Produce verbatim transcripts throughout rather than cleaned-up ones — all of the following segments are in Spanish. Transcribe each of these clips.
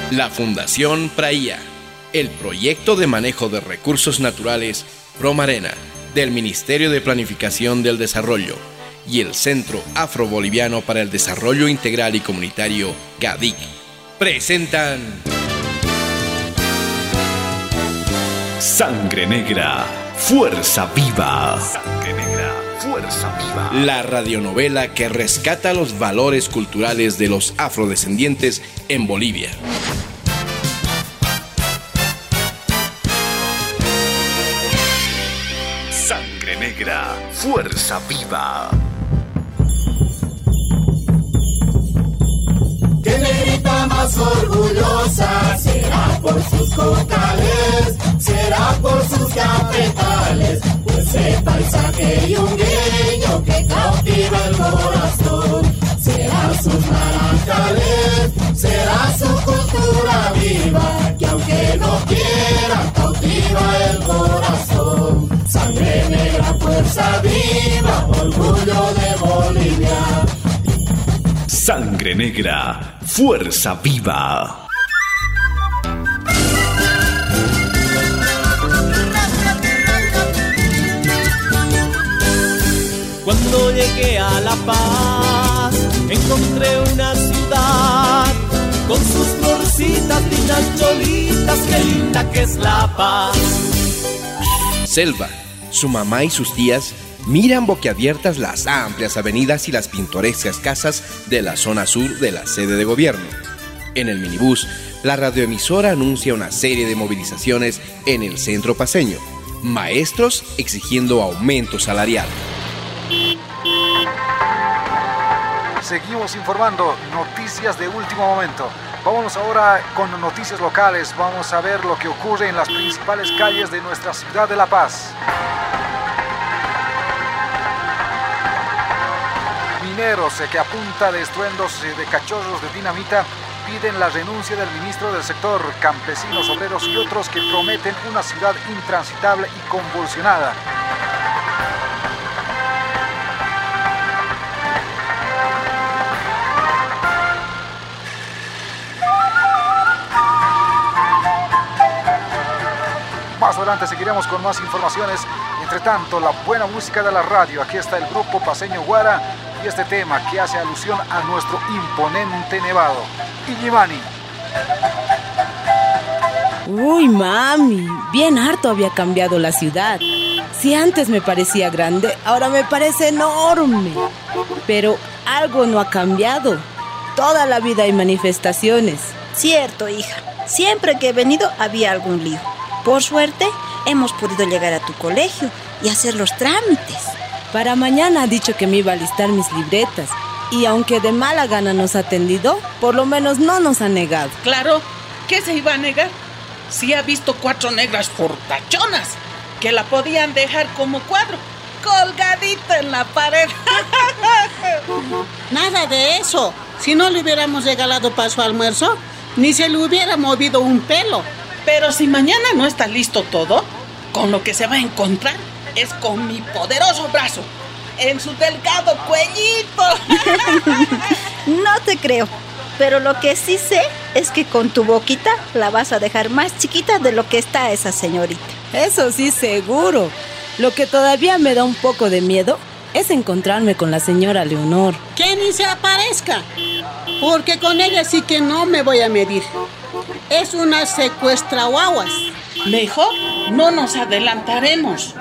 La Fundación Praía, el proyecto de manejo de recursos naturales Promarena del Ministerio de Planificación del Desarrollo y el Centro Afro-Boliviano para el Desarrollo Integral y Comunitario CADIC presentan Sangre Negra, Fuerza Viva. Sangre Negra, Fuerza Viva. La radionovela que rescata los valores culturales de los afrodescendientes en Bolivia. Sangre Negra, Fuerza Viva. ¿Qué negrita más orgullosa? Será por sus cocales, será por sus cafetales, ese paisaje yungueño que cautiva el corazón. Será sus naranjales, será su cultura viva, que aunque no quiera cautiva el corazón. Sangre negra, fuerza viva, orgullo de Bolivia. Sangre Negra, Fuerza Viva. Cuando llegué a La Paz, encontré una ciudad con sus florcitas lindas, cholitas, qué linda que es La Paz. Selva, su mamá y sus tías miran boquiabiertas las amplias avenidas y las pintorescas casas de la zona sur de la sede de gobierno. En el minibús, la radioemisora anuncia una serie de movilizaciones en el centro paceño. Maestros exigiendo aumento salarial. Seguimos informando, noticias de último momento. Vámonos ahora con noticias locales. Vamos a ver lo que ocurre en las principales calles de nuestra ciudad de La Paz. Mineros que a punta de estruendos de cachorros de dinamita piden la renuncia del ministro del sector, campesinos, obreros y otros que prometen una ciudad intransitable y convulsionada. Más adelante seguiremos con más informaciones. Entre tanto, la buena música de la radio. Aquí está el grupo paceño Guara y este tema que hace alusión a nuestro imponente nevado, Illimani. Uy, mami, bien harto había cambiado la ciudad. Si antes me parecía grande, ahora me parece enorme. Pero algo no ha cambiado. Toda la vida hay manifestaciones. Cierto, hija. Siempre que he venido había algún lío. Por suerte, hemos podido llegar a tu colegio y hacer los trámites. Para mañana ha dicho que me iba a listar mis libretas. Y aunque de mala gana nos ha atendido, por lo menos no nos ha negado. Claro, ¿qué se iba a negar? Si ha visto cuatro negras fortachonas que la podían dejar como cuadro, colgadita en la pared. Nada de eso. Si no le hubiéramos regalado para su almuerzo, ni se le hubiera movido un pelo. Pero si mañana no está listo todo, con lo que se va a encontrar es con mi poderoso brazo, en su delgado cuellito. No te creo, pero lo que sí sé es que con tu boquita la vas a dejar más chiquita de lo que está esa señorita. Eso sí, seguro. Lo que todavía me da un poco de miedo es encontrarme con la señora Leonor. Que ni se aparezca, porque con ella sí que no me voy a medir. Es una secuestraguaguas. Mejor no nos adelantaremos.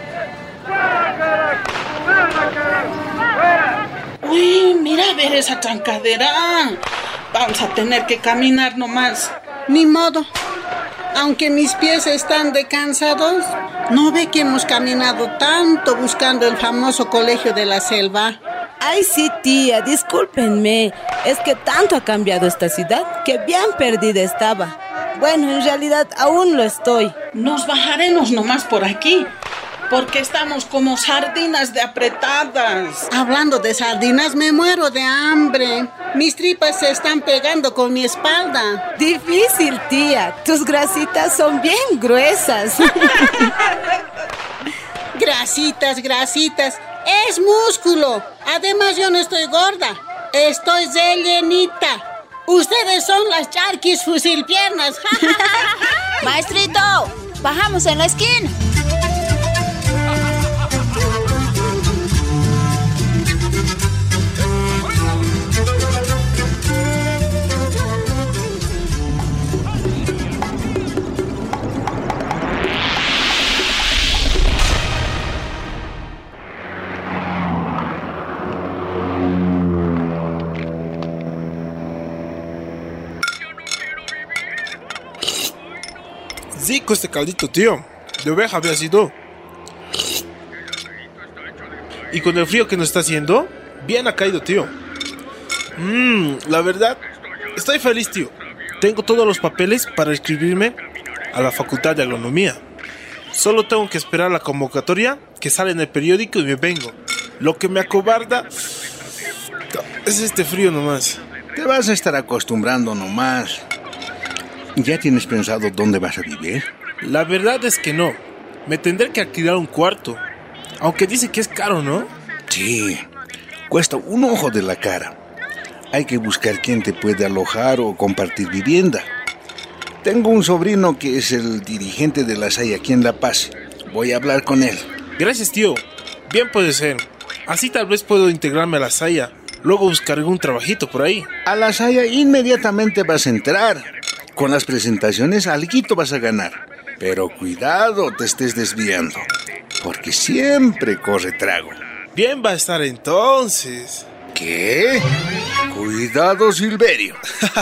Uy, mira a ver esa trancadera. Vamos a tener que caminar nomás. Ni modo. Aunque mis pies están de cansados, ¿no ve que hemos caminado tanto buscando el famoso colegio de la selva? Ay, sí, tía, discúlpenme. Es que tanto ha cambiado esta ciudad que bien perdida estaba. Bueno, en realidad aún lo estoy. Nos bajaremos nomás por aquí, porque estamos como sardinas de apretadas. Hablando de sardinas, me muero de hambre. Mis tripas se están pegando con mi espalda. Difícil, tía. Tus grasitas son bien gruesas. Grasitas, grasitas. Es músculo. Además, yo no estoy gorda. Estoy rellenita. Ustedes son las charquis fusilpiernas. Maestrito, bajamos en la esquina. Rico este caldito, tío. De oveja había sido. Y con el frío que nos está haciendo, bien ha caído, tío. Mmm, la verdad, estoy feliz, tío. Tengo todos los papeles para inscribirme a la Facultad de Agronomía. Solo tengo que esperar la convocatoria que sale en el periódico y me vengo. Lo que me acobarda es este frío nomás. Te vas a estar acostumbrando nomás. ¿Ya tienes pensado dónde vas a vivir? La verdad es que no. Me tendré que alquilar un cuarto. Aunque dice que es caro, ¿no? Sí, cuesta un ojo de la cara. Hay que buscar quién te puede alojar o compartir vivienda. Tengo un sobrino que es el dirigente de la S A I aquí en La Paz. Voy a hablar con él. Gracias, tío. Bien puede ser. Así tal vez puedo integrarme a la S A I. Luego buscaré un trabajito por ahí. A la S A I inmediatamente vas a entrar. Con las presentaciones alguito vas a ganar. Pero cuidado, te estés desviando. Porque siempre corre trago. Bien va a estar entonces. ¿Qué? Cuidado, Silverio.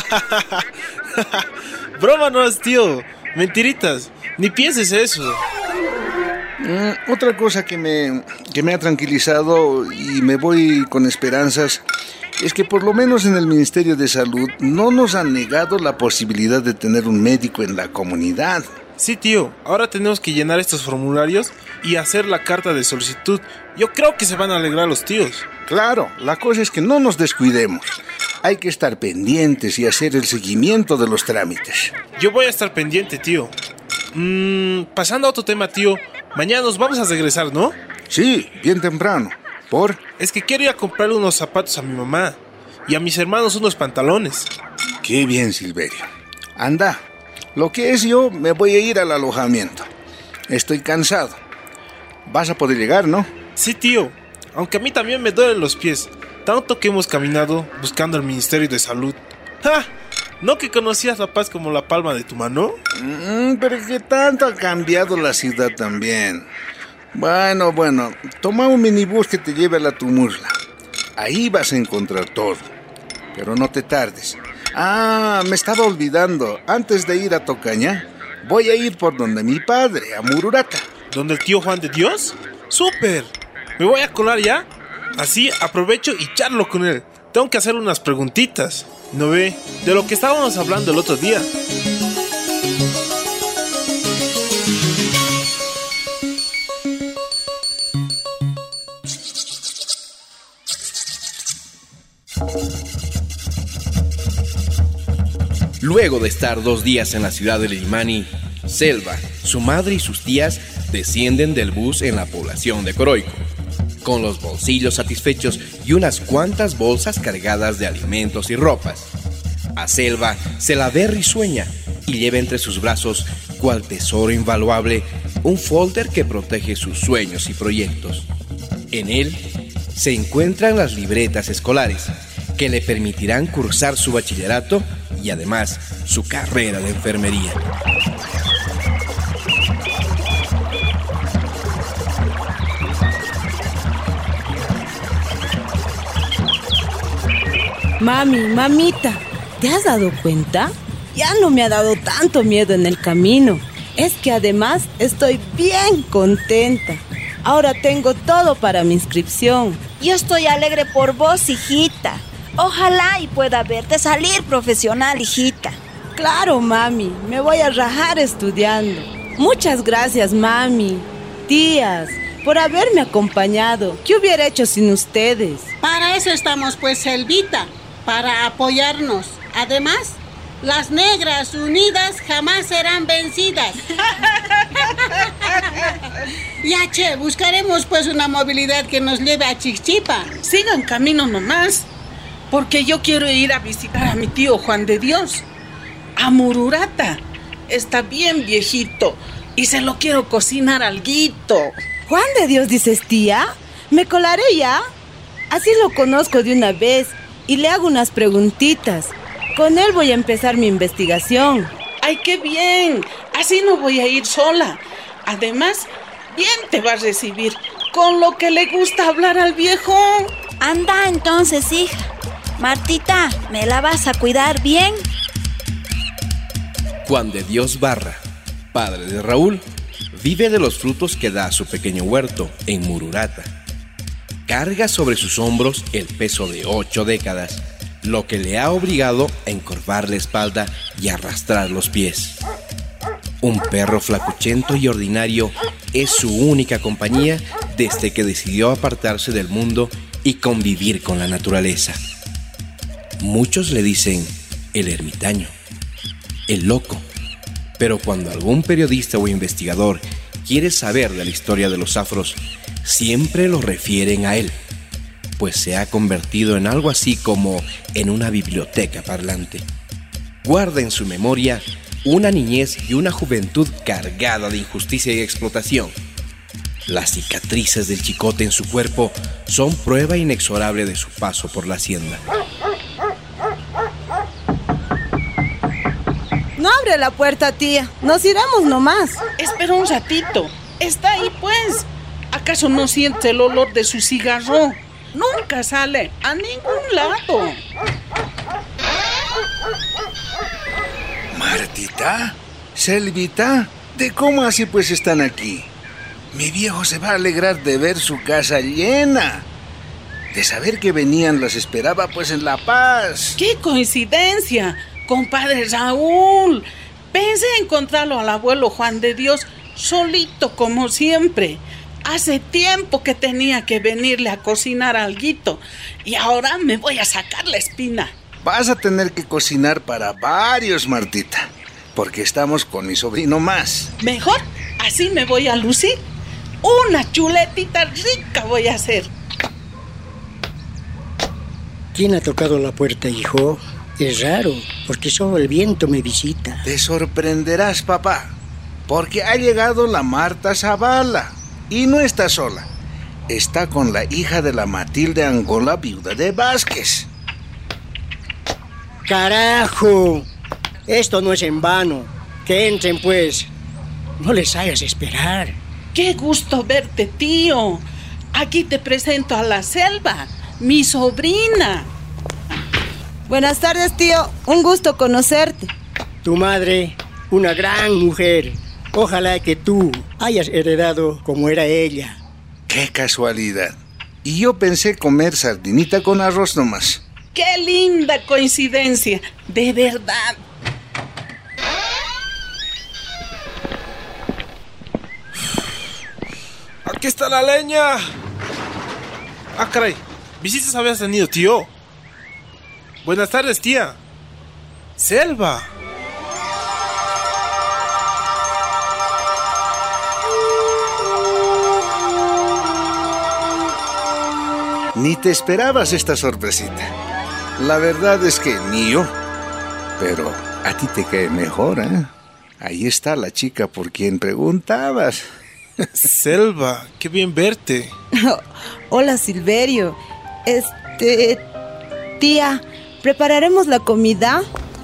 Broma no es, tío. Mentiritas. Ni pienses eso. Mm, otra cosa que me, que me ha tranquilizado y me voy con esperanzas es que por lo menos en el Ministerio de Salud no nos han negado la posibilidad de tener un médico en la comunidad. Sí, tío. Ahora tenemos que llenar estos formularios y hacer la carta de solicitud. Yo creo que se van a alegrar los tíos. Claro, la cosa es que no nos descuidemos. Hay que estar pendientes y hacer el seguimiento de los trámites. Yo voy a estar pendiente, tío. Mm, pasando a otro tema, tío. Mañana nos vamos a regresar, ¿no? Sí, bien temprano. ¿Por? Es que quiero ir a comprarle unos zapatos a mi mamá y a mis hermanos unos pantalones. Qué bien, Silverio. Anda, lo que es yo me voy a ir al alojamiento. Estoy cansado. Vas a poder llegar, ¿no? Sí, tío. Aunque a mí también me duelen los pies. Tanto que hemos caminado buscando el Ministerio de Salud. ¡Ja! ¿No que conocías La Paz como la palma de tu mano? Mm, pero que tanto ha cambiado la ciudad también. Bueno, bueno, toma un minibús que te lleve a la Tumurla. Ahí vas a encontrar todo. Pero no te tardes. Ah, me estaba olvidando. Antes de ir a Tocaña, voy a ir por donde mi padre, a Mururata. ¿Donde el tío Juan de Dios? ¡Súper! ¿Me voy a colar ya? Así aprovecho y charlo con él. Tengo que hacer unas preguntitas. ¿No ve? De lo que estábamos hablando el otro día. Luego de estar dos días en la ciudad de Limani, Selva, su madre y sus tías descienden del bus en la población de Coroico, con los bolsillos satisfechos y unas cuantas bolsas cargadas de alimentos y ropas. A Selva se la ve risueña y lleva entre sus brazos, cual tesoro invaluable, un folder que protege sus sueños y proyectos. En él se encuentran las libretas escolares, que le permitirán cursar su bachillerato y además su carrera de enfermería. Mami, mamita, ¿te has dado cuenta? Ya no me ha dado tanto miedo en el camino. Es que además estoy bien contenta. Ahora tengo todo para mi inscripción. Yo estoy alegre por vos, hijita. Ojalá y pueda verte salir profesional, hijita. Claro, mami, me voy a rajar estudiando. Muchas gracias, mami, tías, por haberme acompañado. ¿Qué hubiera hecho sin ustedes? Para eso estamos, pues, Selvita, para apoyarnos. Además, las negras unidas jamás serán vencidas. Ya, che, buscaremos pues una movilidad que nos lleve a Chichipa. Sigan camino nomás. porque yo quiero ir a visitar a mi tío Juan de Dios, a Mururata. Está bien viejito y se lo quiero cocinar alguito. ¿Juan de Dios dices, tía? ¿Me colaré ya? Así lo conozco de una vez y le hago unas preguntitas. Con él voy a empezar mi investigación. ¡Ay, qué bien! Así no voy a ir sola. Además, bien te va a recibir, con lo que le gusta hablar al viejo. Anda entonces, hija. Martita, ¿me la vas a cuidar bien? Juan de Dios Barra, padre de Raúl, vive de los frutos que da su pequeño huerto en Mururata. Carga sobre sus hombros el peso de ocho décadas, lo que le ha obligado a encorvar la espalda y arrastrar los pies. Un perro flacuchento y ordinario es su única compañía desde que decidió apartarse del mundo y convivir con la naturaleza. Muchos le dicen el ermitaño, el loco, pero cuando algún periodista o investigador quiere saber de la historia de los afros, siempre lo refieren a él, pues se ha convertido en algo así como en una biblioteca parlante. Guarda en su memoria una niñez y una juventud cargada de injusticia y explotación. Las cicatrices del chicote en su cuerpo son prueba inexorable de su paso por la hacienda. No abre la puerta, tía. Nos iremos nomás. Espera un ratito. Está ahí, pues. ¿Acaso no siente el olor de su cigarro? Nunca sale a ningún lado. Martita, Selvita, ¿de cómo así pues están aquí? Mi viejo se va a alegrar de ver su casa llena. De saber que venían las esperaba pues en La Paz. ¡Qué coincidencia! Compadre Raúl, pensé encontrarlo al abuelo Juan de Dios solito como siempre. Hace tiempo que tenía que venirle a cocinar alguito y ahora me voy a sacar la espina. Vas a tener que cocinar para varios, Martita, porque estamos con mi sobrino más. Mejor, así me voy a lucir. Una chuletita rica voy a hacer. ¿Quién ha tocado la puerta, hijo? Es raro, porque solo el viento me visita. Te sorprenderás, papá, porque ha llegado la Marta Zavala. Y no está sola. Está con la hija de la Matilde Angola, viuda de Vázquez. ¡Carajo! Esto no es en vano. Que entren, pues. No les hagas esperar. ¡Qué gusto verte, tío! Aquí te presento a la Selva, mi sobrina. Buenas tardes, tío. Un gusto conocerte. Tu madre, una gran mujer. Ojalá que tú hayas heredado como era ella. ¡Qué casualidad! Y yo pensé comer sardinita con arroz nomás. ¡Qué linda coincidencia! De verdad. ¡Aquí está la leña! Ah, caray. ¿Visitas habías tenido, tío? Buenas tardes, tía. Selva. Ni te esperabas esta sorpresita. La verdad es que ni yo. Pero a ti te cae mejor, ¿eh? Ahí está la chica por quien preguntabas. Selva, qué bien verte. Hola, Silverio. Este... Tía, ¿prepararemos la comida?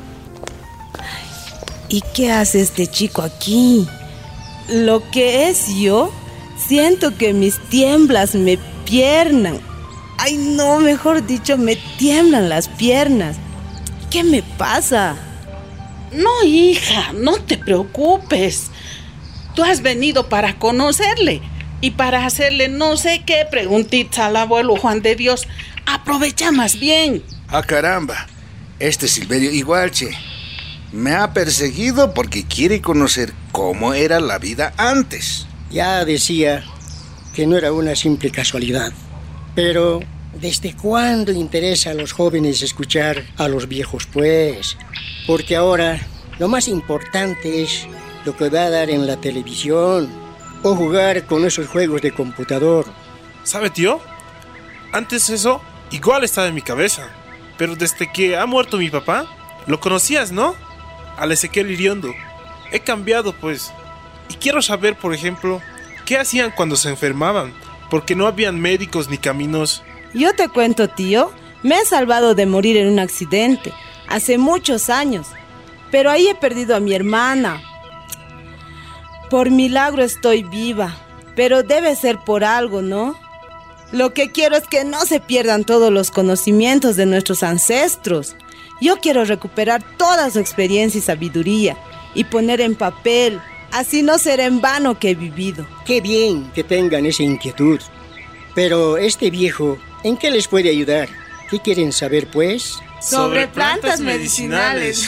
¿Y qué hace este chico aquí? Lo que es yo, siento que mis tiemblas me piernan. Ay, no, mejor dicho, me tiemblan las piernas. ¿Qué me pasa? No, hija, no te preocupes. Tú has venido para conocerle y para hacerle no sé qué preguntitas al abuelo Juan de Dios. Aprovecha más bien. Ah, caramba. Este Silverio igual, che. Me ha perseguido porque quiere conocer cómo era la vida antes. Ya decía que no era una simple casualidad. Pero, ¿desde cuándo interesa a los jóvenes escuchar a los viejos, pues? Porque ahora lo más importante es lo que va a dar en la televisión o jugar con esos juegos de computador. ¿Sabe, tío? Antes eso igual estaba en mi cabeza, pero desde que ha muerto mi papá, lo conocías, ¿no? Al Ezequiel Iriondo. He cambiado, pues. Y quiero saber, por ejemplo, ¿qué hacían cuando se enfermaban? Porque no habían médicos ni caminos. Yo te cuento, tío, me he salvado de morir en un accidente, hace muchos años. Pero ahí he perdido a mi hermana. Por milagro estoy viva, pero debe ser por algo, ¿no? Lo que quiero es que no se pierdan todos los conocimientos de nuestros ancestros. Yo quiero recuperar toda su experiencia y sabiduría y poner en papel. Así no será en vano que he vivido. Qué bien que tengan esa inquietud. Pero este viejo, ¿en qué les puede ayudar? ¿Qué quieren saber, pues? Sobre plantas medicinales.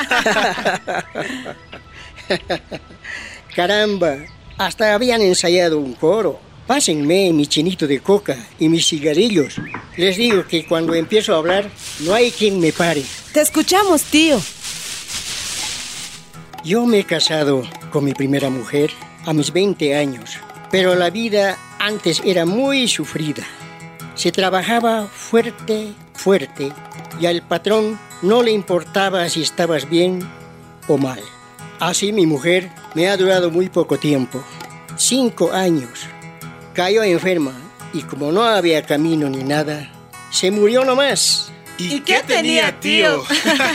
Caramba, hasta habían ensayado un coro. Pásenme mi chinito de coca y mis cigarrillos. Les digo que cuando empiezo a hablar, no hay quien me pare. Te escuchamos, tío. Yo me he casado con mi primera mujer a mis veinte años, pero la vida antes era muy sufrida. Se trabajaba fuerte, fuerte, y al patrón no le importaba si estabas bien o mal. Así mi mujer me ha durado muy poco tiempo, cinco años. Cayó enferma y como no había camino ni nada, se murió nomás. ¿Y, ¿Y qué, qué tenía, tío?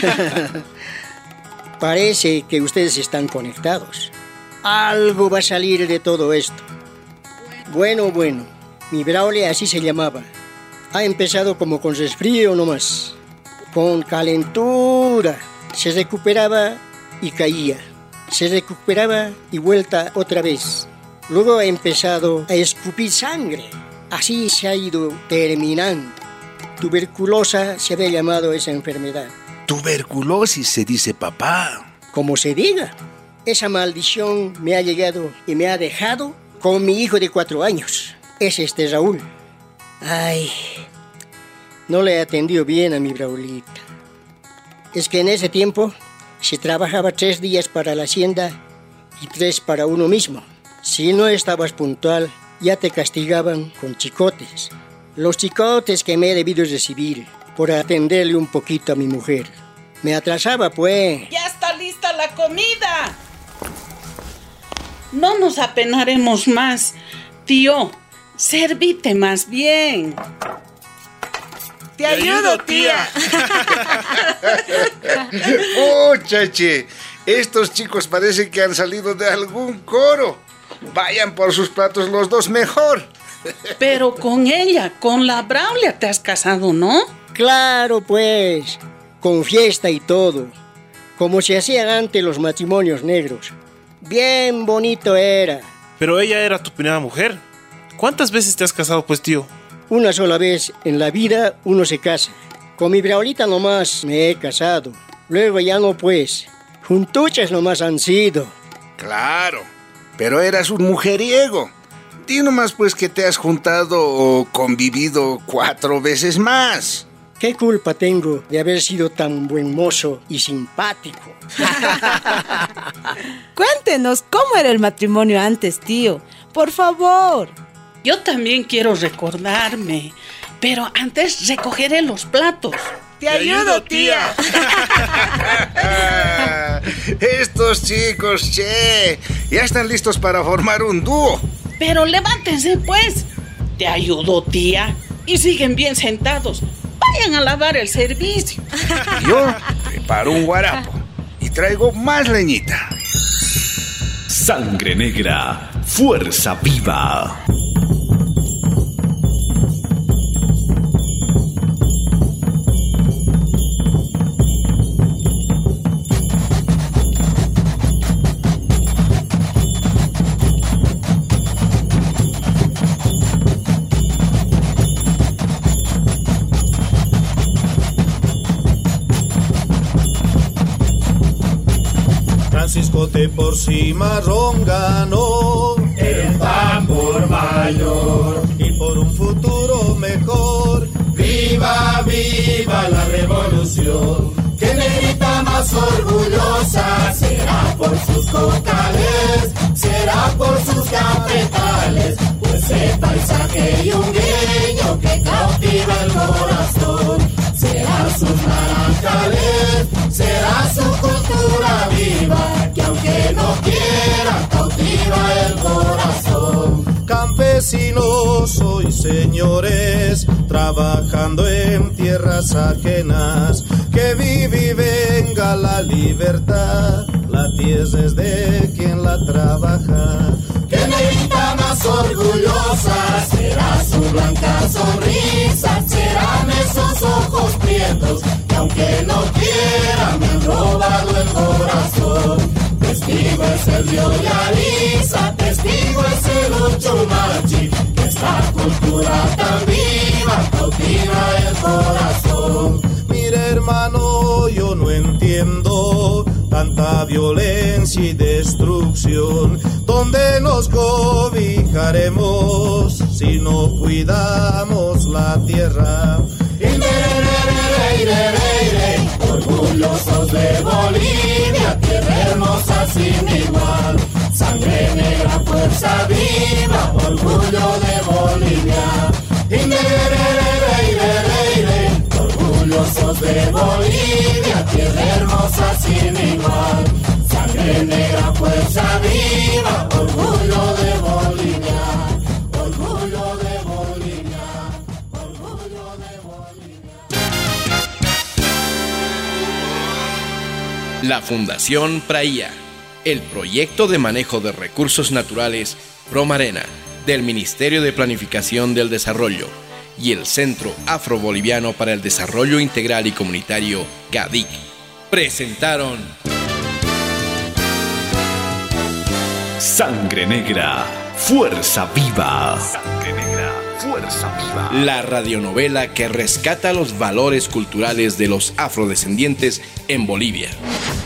Parece que ustedes están conectados. Algo va a salir de todo esto. Bueno, bueno, mi Braulio así se llamaba. Ha empezado como con resfrío nomás, con calentura. Se recuperaba y caía. Se recuperaba y vuelta otra vez. Luego ha empezado a escupir sangre. Así se ha ido terminando. Tuberculosa se había llamado esa enfermedad. Tuberculosis se dice, papá. Como se diga. Esa maldición me ha llegado y me ha dejado con mi hijo de cuatro años. Es este Raúl. Ay, no le he atendido bien a mi Braulita. Es que en ese tiempo se trabajaba tres días para la hacienda y tres para uno mismo. Si no estabas puntual, ya te castigaban con chicotes. Los chicotes que me he debido recibir por atenderle un poquito a mi mujer. Me atrasaba, pues. ¡Ya está lista la comida! No nos apenaremos más. Tío, servite más bien. Te ayudo, tía. ¡Oh, chache! Estos chicos parece que han salido de algún coro. Vayan por sus platos los dos mejor. Pero con ella, con la Braulia te has casado, ¿no? Claro, pues. Con fiesta y todo. Como se hacían antes los matrimonios negros. Bien bonito era. Pero ella era tu primera mujer. ¿Cuántas veces te has casado, pues, tío? Una sola vez en la vida uno se casa. Con mi Braulita nomás me he casado. Luego ya no, pues. Juntuchas nomás han sido. Claro, pero eras un mujeriego. Di nomás, pues, que te has juntado o convivido cuatro veces más. ¿Qué culpa tengo de haber sido tan buen mozo y simpático? Cuéntenos cómo era el matrimonio antes, tío. Por favor. Yo también quiero recordarme, pero antes recogeré los platos. Te, Te ayudo, ayudo, tía. Estos chicos, che, ya están listos para formar un dúo. Pero levántense, pues. Te ayudo, tía. Y siguen bien sentados. Vayan a lavar el servicio. Yo preparo un guarapo y traigo más leñita. Sangre Negra, fuerza viva. Francisco de por Cimarrón ganó el tambor mayor y por un futuro mejor. ¡Viva, viva la revolución! ¡Qué negrita más orgullosa! Será por sus cocales, será por sus cafetales, pues ese paisaje yungueño que cautiva el corazón será su señores, trabajando en tierras ajenas. Que vive y venga la libertad, la tierra es de quien la trabaja. Que negrita más orgullosa será su blanca sonrisa, serán esos ojos prietos que aunque no quiera me han robado el corazón. Testigo es el Dio Yariza, testigo es el Uchumachi, que esta cultura tan viva cautiva el corazón. Mira hermano, yo no entiendo tanta violencia y destrucción. ¿Dónde nos cobijaremos si no cuidamos la tierra? Orgullosos de Bolivia, tierra hermosa sin igual. Sangre negra, fuerza viva, orgullo de Bolivia. Orgullosos de Bolivia, tierra hermosa sin igual. Sangre negra, fuerza viva, orgullo de Bolivia. Orgullo de Bolivia, orgullo de Bolivia. La Fundación Praía, el proyecto de manejo de recursos naturales Promarena del Ministerio de Planificación del Desarrollo y el Centro Afro-Boliviano para el Desarrollo Integral y Comunitario, GADIC, presentaron Sangre Negra, Fuerza Viva. Sangre Negra, Fuerza Viva. La radionovela que rescata los valores culturales de los afrodescendientes en Bolivia.